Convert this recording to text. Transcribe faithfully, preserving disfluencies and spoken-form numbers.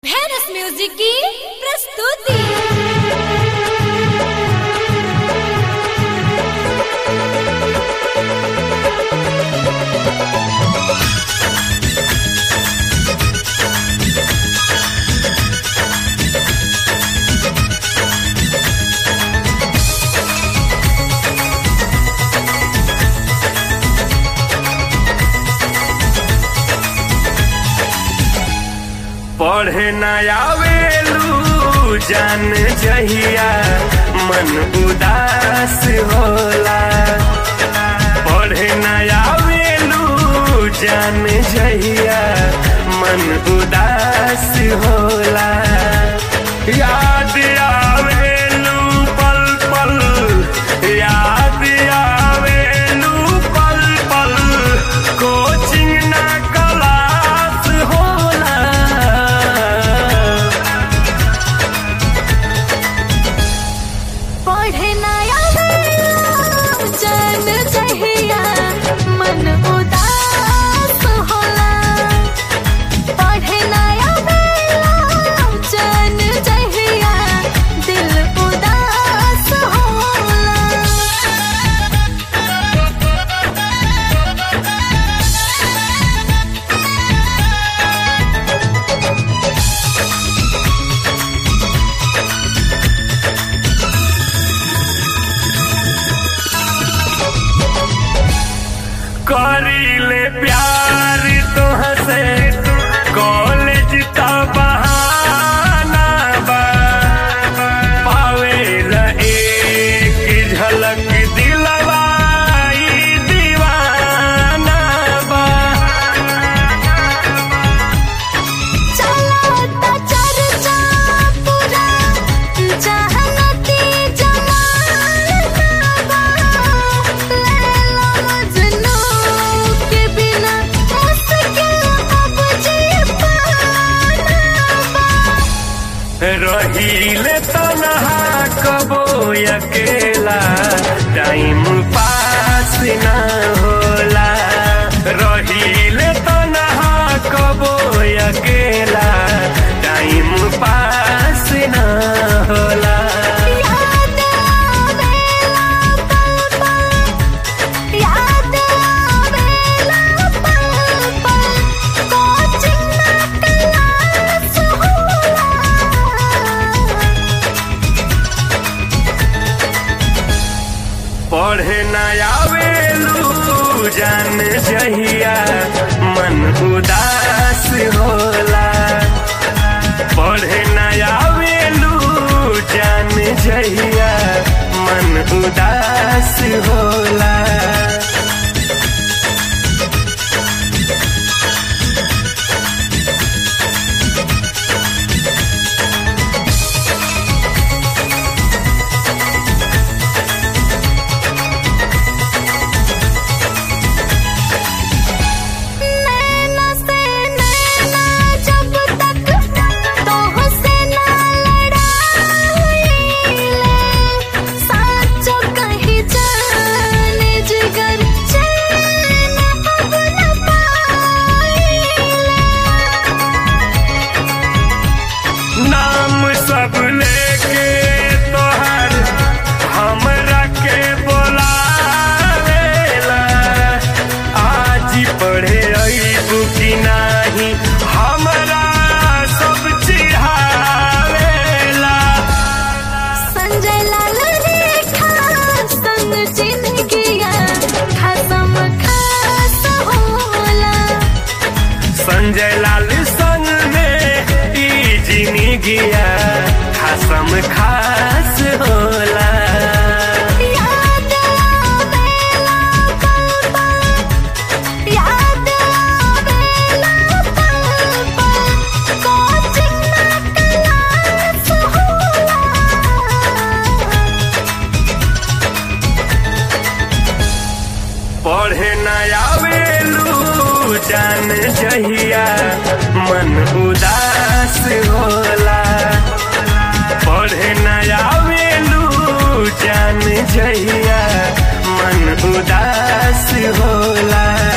Venus music की प्रस्तुति। पढ़े न आवेलू जान जहिया मन उदास होला। पढ़े न आवेलू जान जहिया मन उदास होला। याद आवेलू पल पल, याद आवेलू पल पल, कोचिंग ना क्लास होला। पढ़े न आवेलू जान जहिया मन उदास होला। पढ़े न आवेलू जान जहिया दिल उदास होला। करीले प्यार तोहसे कॉलेज का बहाना बा। पावेला एक झलक दिलवा ई दीवाना बा। चलता चर्चा पूरा जहानती जमाना बा। लैला मजनू के बिना मुश्किल अब जी पाना बा। रहीले तन्हा कबो अकेला, टाइम पास ना होला। रहीले तन्हा कबो अकेला, टाइम पास ना होला। याद आवेला पल पल, याद आवेला पल पल, कोचिंग ना क्लास होला। पढ़े न आवेलू जान जहिया मन उदास होला। पढ़े न आवेलू जान जहिया मन उदास होला। नैना से नैना जब तक तोहसे ना लड़ाईले, साचो कहीं जाने जिगर चैन अब न पाईले। नाम सब लेके तोहर हमरा के बोलावेला। आज पढ़े अइबू कि नाही हमरा सब चिढ़ावेला। संजय लाल रेखा संग जिंदगिया खसम खास होला। संजय लाल संग में ई जिंदगिया खासम खास होला। याद आवेला पल पल, याद आवेला पल पल, कोचिंग ना क्लास होला। पढ़े न आवेलू जान जहिया मन उदास होला। पढ़े न आवेलू जान जहिया मन उदास होला।